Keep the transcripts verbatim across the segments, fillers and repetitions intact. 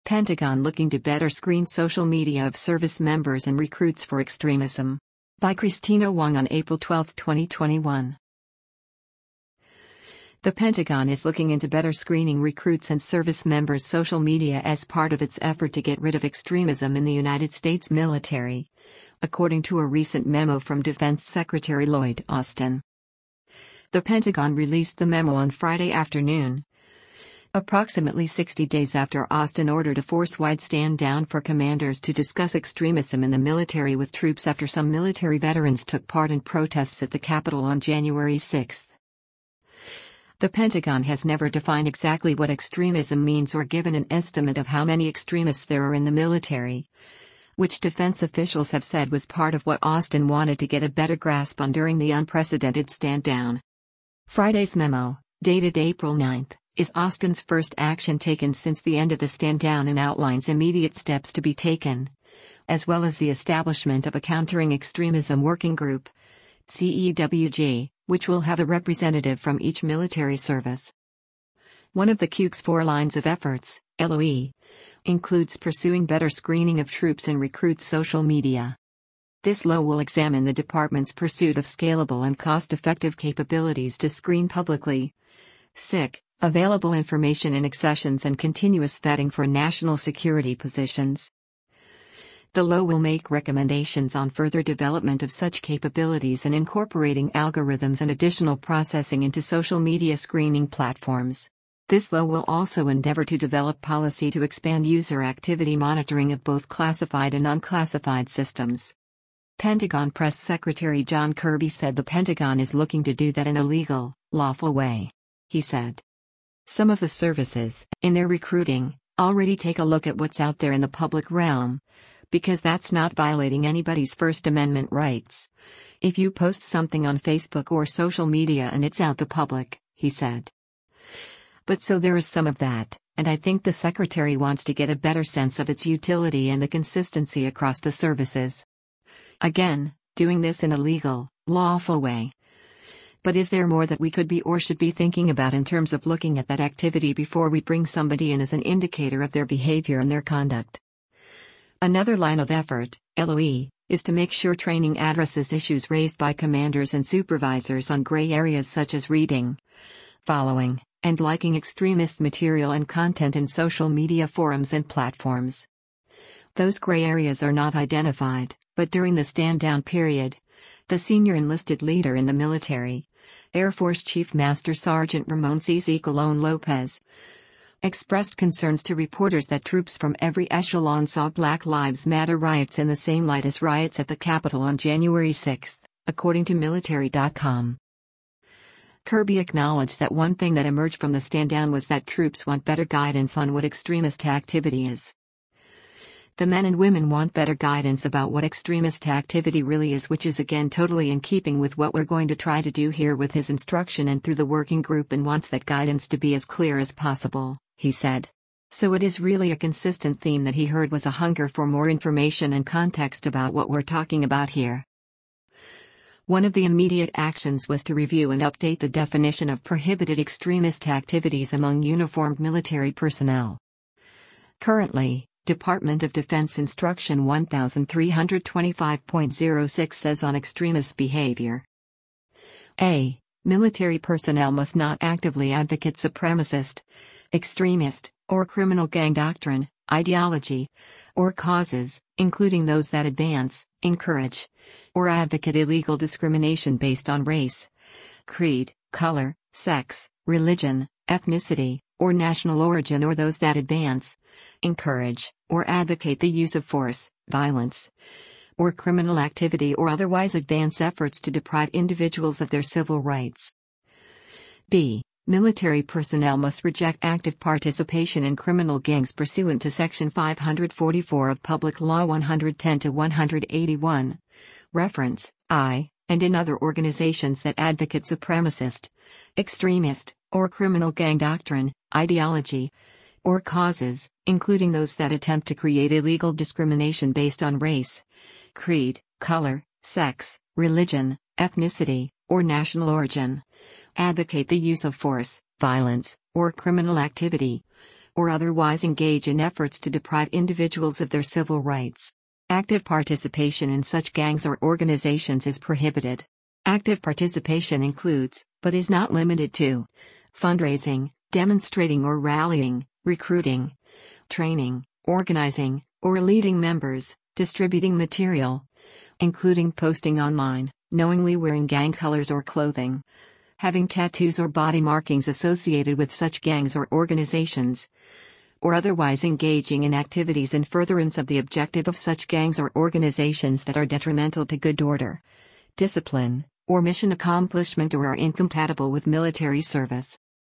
Pentagon looking to better screen social media of service members and recruits for extremism. By Christina Wong on April twelfth, twenty twenty-one. The Pentagon is looking into better screening recruits and service members' social media as part of its effort to get rid of extremism in the United States military, according to a recent memo from Defense Secretary Lloyd Austin. The Pentagon released the memo on Friday afternoon, approximately sixty days after Austin ordered a force-wide stand-down for commanders to discuss extremism in the military with troops after some military veterans took part in protests at the Capitol on January sixth. The Pentagon has never defined exactly what extremism means or given an estimate of how many extremists there are in the military, which defense officials have said was part of what Austin wanted to get a better grasp on during the unprecedented stand-down. Friday's memo, dated April ninth, is Austin's first action taken since the end of the stand-down and outlines immediate steps to be taken, as well as the establishment of a Countering Extremism Working Group, C E W G, which will have a representative from each military service. One of the C U G's four lines of efforts, L O E, includes pursuing better screening of troops and recruits' social media. This L O will examine the department's pursuit of scalable and cost-effective capabilities to screen publicly S I C, available information in accessions and continuous vetting for national security positions. The L O will make recommendations on further development of such capabilities and incorporating algorithms and additional processing into social media screening platforms. This L O will also endeavor to develop policy to expand user activity monitoring of both classified and unclassified systems. Pentagon Press Secretary John Kirby said the Pentagon is looking to do that in a legal, lawful way. He said, "Some of the services, in their recruiting, already take a look at what's out there in the public realm, because that's not violating anybody's First Amendment rights. If you post something on Facebook or social media and it's out the public," he said. But so there is some of that, and I think the Secretary wants to get a better sense of its utility and the consistency across the services. Again, doing this in a legal, lawful way. But is there more that we could be or should be thinking about in terms of looking at that activity before we bring somebody in as an indicator of their behavior and their conduct? Another line of effort, L O E, is to make sure training addresses issues raised by commanders and supervisors on gray areas such as reading, following, and liking extremist material and content in social media forums and platforms. Those gray areas are not identified, but during the stand-down period, the senior enlisted leader in the military, Air Force Chief Master Sergeant Ramon C. Colon Lopez, expressed concerns to reporters that troops from every echelon saw Black Lives Matter riots in the same light as riots at the Capitol on January sixth, according to military dot com. Kirby acknowledged that one thing that emerged from the stand-down was that troops want better guidance on what extremist activity is. The men and women want better guidance about what extremist activity really is, which is again totally in keeping with what we're going to try to do here with his instruction and through the working group, and wants that guidance to be as clear as possible, he said. So it is really a consistent theme that he heard was a hunger for more information and context about what we're talking about here. One of the immediate actions was to review and update the definition of prohibited extremist activities among uniformed military personnel. Currently, Department of Defense Instruction thirteen twenty-five point oh six says on extremist behavior. A. Military personnel must not actively advocate supremacist, extremist, or criminal gang doctrine, ideology, or causes, including those that advance, encourage, or advocate illegal discrimination based on race, creed, color, sex, religion, ethnicity, or national origin, or those that advance, encourage, or advocate the use of force, violence, or criminal activity, or otherwise advance efforts to deprive individuals of their civil rights. B. Military personnel must reject active participation in criminal gangs pursuant to Section five forty-four of Public Law one ten to one eighty-one, reference, I, and in other organizations that advocate supremacist, extremist, or criminal gang doctrine, ideology, or causes, including those that attempt to create illegal discrimination based on race, creed, color, sex, religion, ethnicity, or national origin, advocate the use of force, violence, or criminal activity, or otherwise engage in efforts to deprive individuals of their civil rights. Active participation in such gangs or organizations is prohibited. Active participation includes, but is not limited to, fundraising, demonstrating or rallying, recruiting, training, organizing, or leading members, distributing material, including posting online, knowingly wearing gang colors or clothing, having tattoos or body markings associated with such gangs or organizations, or otherwise engaging in activities in furtherance of the objective of such gangs or organizations that are detrimental to good order, discipline, or mission accomplishment or are incompatible with military service.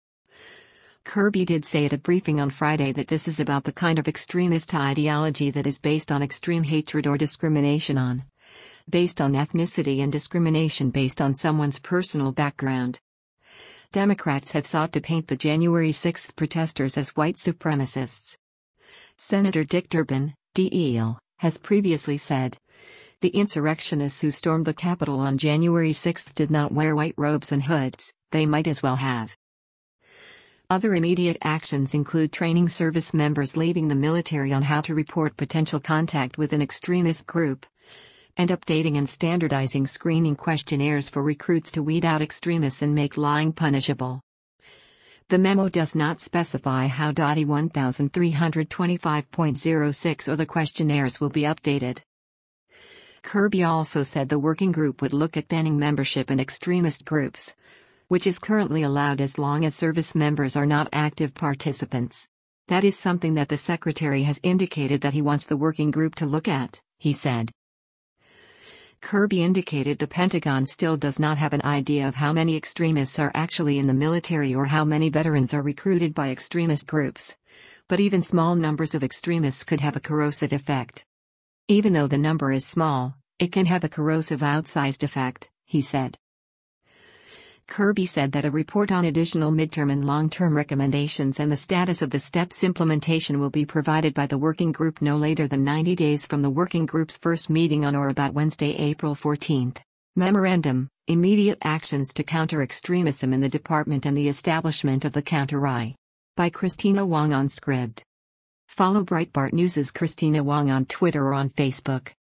Kirby did say at a briefing on Friday that this is about the kind of extremist ideology that is based on extreme hatred or discrimination on, based on ethnicity and discrimination based on someone's personal background. Democrats have sought to paint the January sixth protesters as white supremacists. Senator Dick Durbin, D E L, has previously said, "The insurrectionists who stormed the Capitol on January sixth did not wear white robes and hoods, they might as well have." Other immediate actions include training service members leaving the military on how to report potential contact with an extremist group, and updating and standardizing screening questionnaires for recruits to weed out extremists and make lying punishable. The memo does not specify how D O T thirteen twenty-five point oh six or the questionnaires will be updated. Kirby also said the working group would look at banning membership in extremist groups, which is currently allowed as long as service members are not active participants. That is something that the Secretary has indicated that he wants the working group to look at, he said. Kirby indicated the Pentagon still does not have an idea of how many extremists are actually in the military or how many veterans are recruited by extremist groups, but even small numbers of extremists could have a corrosive effect. Even though the number is small, it can have a corrosive outsized effect, he said. Kirby said that a report on additional midterm and long-term recommendations and the status of the STEPS implementation will be provided by the working group no later than ninety days from the working group's first meeting on or about Wednesday, April fourteenth. Memorandum: Immediate Actions to Counter Extremism in the Department and the Establishment of the Counter-I. By Christina Wong on Scribd. Follow Breitbart News' Christina Wong on Twitter or on Facebook.